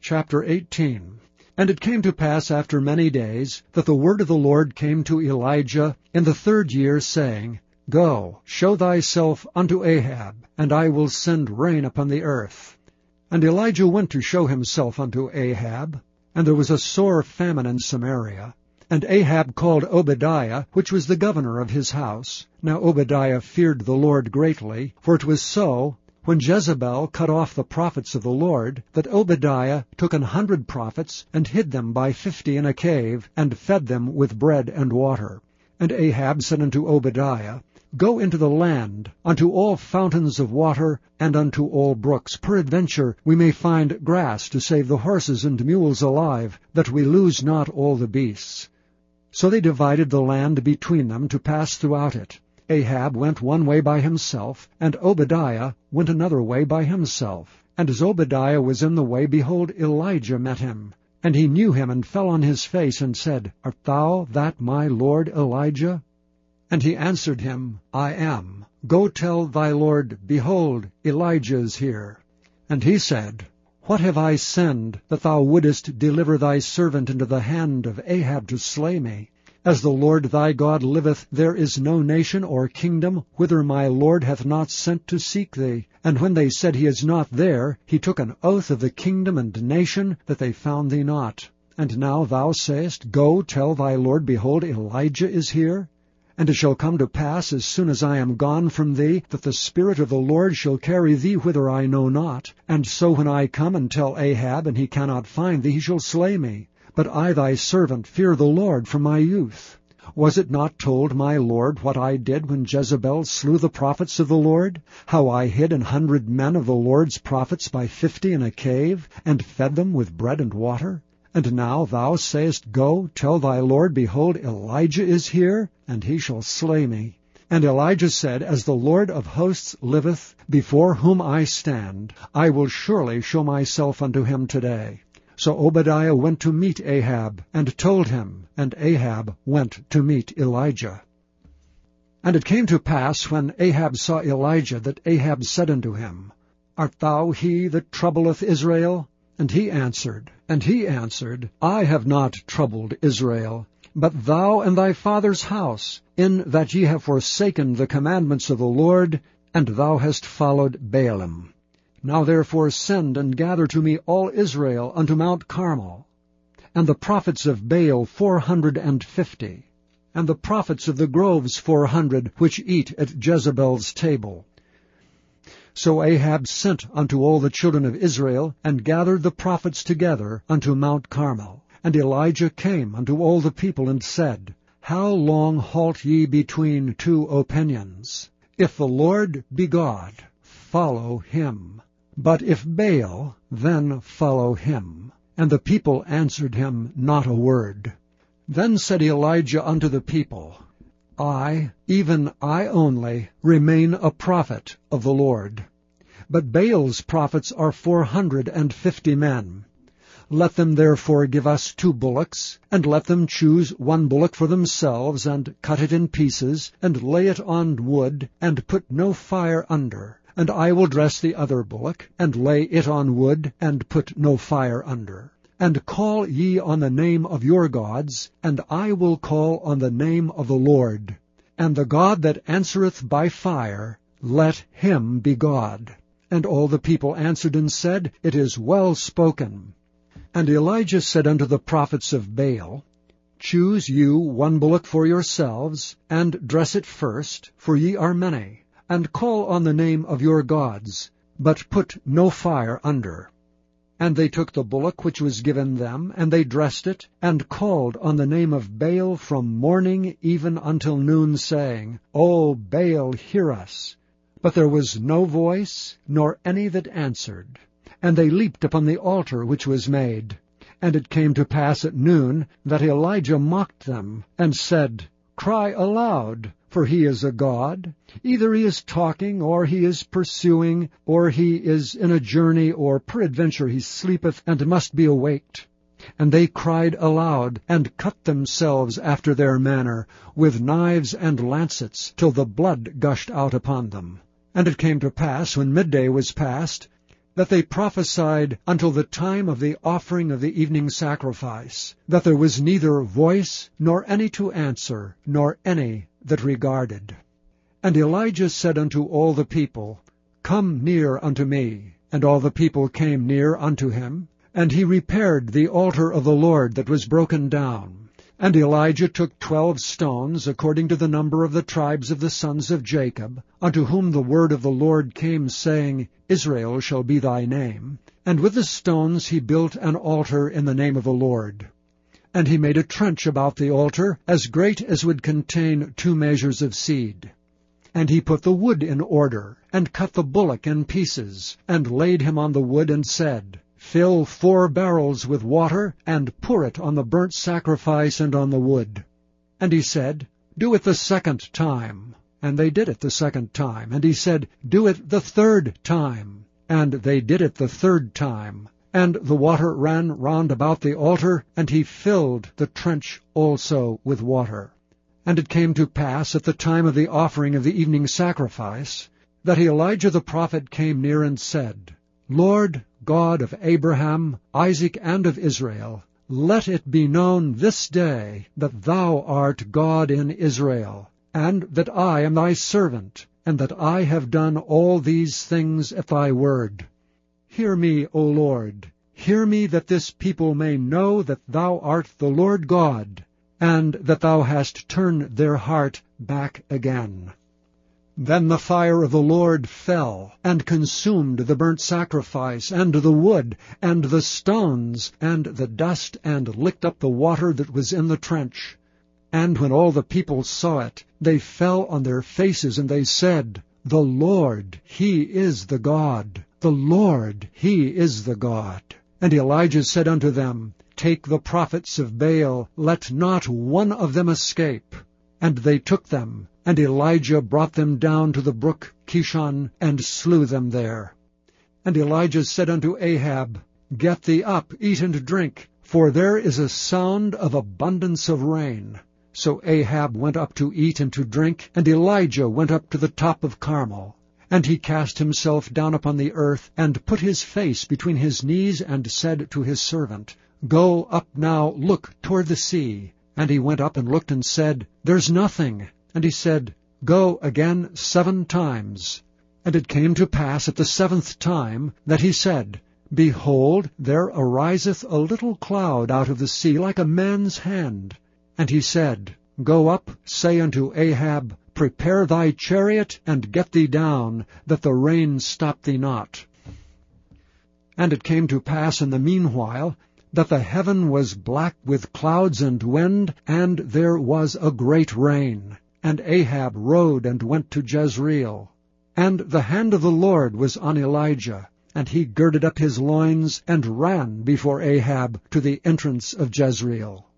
Chapter 18. And it came to pass after many days, that the word of the Lord came to Elijah in the 3rd year, saying, Go, show thyself unto Ahab, and I will send rain upon the earth. And Elijah went to show himself unto Ahab, and there was a sore famine in Samaria. And Ahab called Obadiah, which was the governor of his house. Now Obadiah feared the Lord greatly, for it was so, when Jezebel cut off the prophets of the Lord, that Obadiah took 100 prophets, and hid them by 50 in a cave, and fed them with bread and water. And Ahab said unto Obadiah, Go into the land, unto all fountains of water, and unto all brooks. Peradventure we may find grass to save the horses and mules alive, that we lose not all the beasts. So they divided the land between them to pass throughout it. Ahab went one way by himself, and Obadiah went another way by himself. And as Obadiah was in the way, behold, Elijah met him. And he knew him, and fell on his face, and said, Art thou that my lord Elijah? And he answered him, I am. Go tell thy lord, Behold, Elijah is here. And he said, What have I sinned, that thou wouldest deliver thy servant into the hand of Ahab to slay me? As the Lord thy God liveth, there is no nation or kingdom whither my Lord hath not sent to seek thee. And when they said he is not there, he took an oath of the kingdom and nation, that they found thee not. And now thou sayest, Go, tell thy Lord, Behold, Elijah is here. And it shall come to pass, as soon as I am gone from thee, that the Spirit of the Lord shall carry thee whither I know not. And so when I come and tell Ahab, and he cannot find thee, he shall slay me. But I thy servant fear the Lord from my youth. Was it not told my Lord what I did when Jezebel slew the prophets of the Lord? How I hid 100 men of the Lord's prophets by 50 in a cave, and fed them with bread and water? And now thou sayest, Go, tell thy Lord, Behold, Elijah is here, and he shall slay me. And Elijah said, As the Lord of hosts liveth, before whom I stand, I will surely show myself unto him today. So Obadiah went to meet Ahab, and told him, and Ahab went to meet Elijah. And it came to pass, when Ahab saw Elijah, that Ahab said unto him, Art thou he that troubleth Israel? And he answered, I have not troubled Israel, but thou and thy father's house, in that ye have forsaken the commandments of the Lord, and thou hast followed Baalim. Now therefore send and gather to me all Israel unto Mount Carmel, and the prophets of Baal 450, and the prophets of the groves 400, which eat at Jezebel's table. So Ahab sent unto all the children of Israel, and gathered the prophets together unto Mount Carmel. And Elijah came unto all the people, and said, How long halt ye between 2 opinions? If the Lord be God, follow him. But if Baal, then follow him. And the people answered him not a word. Then said Elijah unto the people, I, even I only, remain a prophet of the Lord. But Baal's prophets are 450 men. Let them therefore give us 2 bullocks, and let them choose 1 bullock for themselves, and cut it in pieces, and lay it on wood, and put no fire under. And I will dress the other bullock, and lay it on wood, and put no fire under. And call ye on the name of your gods, and I will call on the name of the Lord. And the God that answereth by fire, let him be God. And all the people answered and said, It is well spoken. And Elijah said unto the prophets of Baal, Choose you 1 bullock for yourselves, and dress it first, for ye are many. And call on the name of your gods, but put no fire under. And they took the bullock which was given them, and they dressed it, and called on the name of Baal from morning even until noon, saying, O Baal, hear us. But there was no voice, nor any that answered. And they leaped upon the altar which was made. And it came to pass at noon, that Elijah mocked them, and said, Cry aloud, for he is a god. Either he is talking, or he is pursuing, or he is in a journey, or peradventure he sleepeth, and must be awaked. And they cried aloud, and cut themselves after their manner, with knives and lancets, till the blood gushed out upon them. And it came to pass, when midday was past, that they prophesied until the time of the offering of the evening sacrifice, that there was neither voice, nor any to answer, nor any that regarded. And Elijah said unto all the people, Come near unto me. And all the people came near unto him, and he repaired the altar of the Lord that was broken down. And Elijah took 12 stones, according to the number of the tribes of the sons of Jacob, unto whom the word of the Lord came, saying, Israel shall be thy name. And with the stones he built an altar in the name of the Lord. And he made a trench about the altar, as great as would contain 2 measures of seed. And he put the wood in order, and cut the bullock in pieces, and laid him on the wood, and said, Fill 4 barrels with water, and pour it on the burnt sacrifice and on the wood. And he said, Do it the 2nd time. And they did it the 2nd time. And he said, Do it the 3rd time. And they did it the 3rd time. And the water ran round about the altar, and he filled the trench also with water. And it came to pass at the time of the offering of the evening sacrifice, that Elijah the prophet came near and said, Lord God of Abraham, Isaac, and of Israel, let it be known this day that thou art God in Israel, and that I am thy servant, and that I have done all these things at thy word. Hear me, O Lord, hear me, that this people may know that thou art the Lord God, and that thou hast turned their heart back again. Then the fire of the Lord fell, and consumed the burnt sacrifice, and the wood, and the stones, and the dust, and licked up the water that was in the trench. And when all the people saw it, they fell on their faces, and they said, The Lord, he is the God. The Lord, he is the God. And Elijah said unto them, Take the prophets of Baal, let not one of them escape. And they took them, and Elijah brought them down to the brook Kishon, and slew them there. And Elijah said unto Ahab, Get thee up, eat and drink, for there is a sound of abundance of rain. So Ahab went up to eat and to drink, and Elijah went up to the top of Carmel. And he cast himself down upon the earth, and put his face between his knees, and said to his servant, Go up now, look toward the sea. And he went up and looked and said, There's nothing. And he said, Go again 7 times. And it came to pass at the 7th time that he said, Behold, there ariseth a little cloud out of the sea like a man's hand. And he said, Go up, say unto Ahab, Prepare thy chariot, and get thee down, that the rain stop thee not. And it came to pass in the meanwhile, that the heaven was black with clouds and wind, and there was a great rain. And Ahab rode and went to Jezreel. And the hand of the Lord was on Elijah, and he girded up his loins, and ran before Ahab to the entrance of Jezreel.